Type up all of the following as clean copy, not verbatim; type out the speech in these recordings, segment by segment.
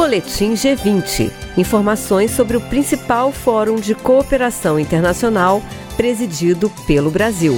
Boletim G20. Informações sobre o principal fórum de cooperação internacional presidido pelo Brasil.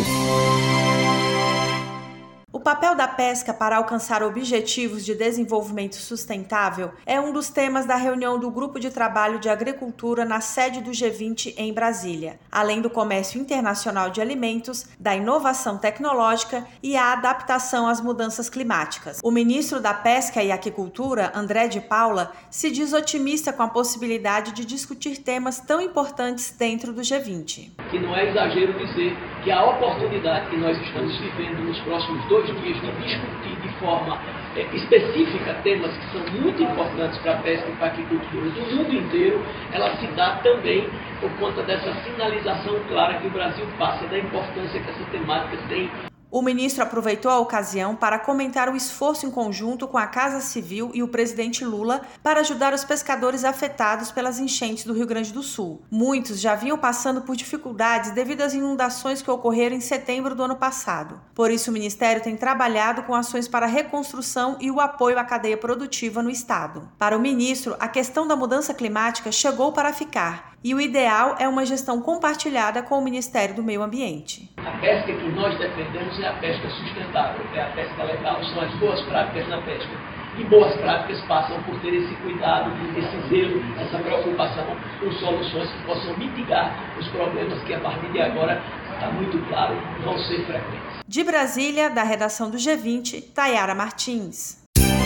O papel da pesca para alcançar objetivos de desenvolvimento sustentável é um dos temas da reunião do Grupo de Trabalho de Agricultura na sede do G20 em Brasília, além do comércio internacional de alimentos, da inovação tecnológica e a adaptação às mudanças climáticas. O ministro da Pesca e Aquicultura, André de Paula, se diz otimista com a possibilidade de discutir temas tão importantes dentro do G20. Que não é exagero dizer que a oportunidade que nós estamos vivendo nos próximos 2 dias de discutir de forma específica temas que são muito importantes para a pesca e para a aquicultura do mundo inteiro, ela se dá também por conta dessa sinalização clara que o Brasil passa da importância que essa temática tem. O ministro aproveitou a ocasião para comentar o esforço em conjunto com a Casa Civil e o presidente Lula para ajudar os pescadores afetados pelas enchentes do Rio Grande do Sul. Muitos já vinham passando por dificuldades devido às inundações que ocorreram em setembro do ano passado. Por isso, o Ministério tem trabalhado com ações para a reconstrução e o apoio à cadeia produtiva no estado. Para o ministro, a questão da mudança climática chegou para ficar e o ideal é uma gestão compartilhada com o Ministério do Meio Ambiente. A pesca que nós defendemos é a pesca sustentável, é a pesca legal, são as boas práticas na pesca. E boas práticas passam por ter esse cuidado, esse zelo, essa preocupação com soluções que possam mitigar os problemas que a partir de agora, está muito claro, vão ser frequentes. De Brasília, da redação do G20, Tayara Martins.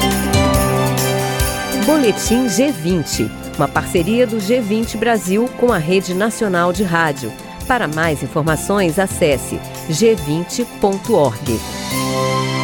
Boletim G20, uma parceria do G20 Brasil com a Rede Nacional de Rádio. Para mais informações, acesse g20.org.